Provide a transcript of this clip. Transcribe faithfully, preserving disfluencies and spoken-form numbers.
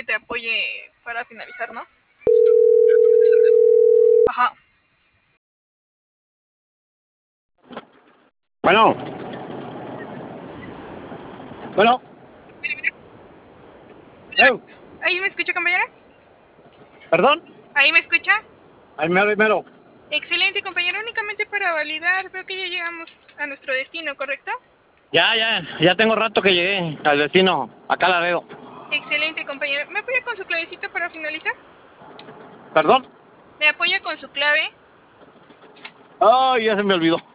te apoye para finalizar, ¿no? Ajá. Bueno. Bueno. ¿Eh? ¿Ahí me escucha, compañera? ¿Perdón? ¿Ahí me escucha? Ahí mero, ahí mero. Excelente, compañero. Únicamente para validar, veo que ya llegamos a nuestro destino, ¿correcto? Ya, ya, ya tengo rato que llegué al destino. Acá la veo. Excelente, compañero. ¿Me apoya con su clavecito para finalizar? ¿Perdón? ¿Me apoya con su clave? Ay, ya se me olvidó.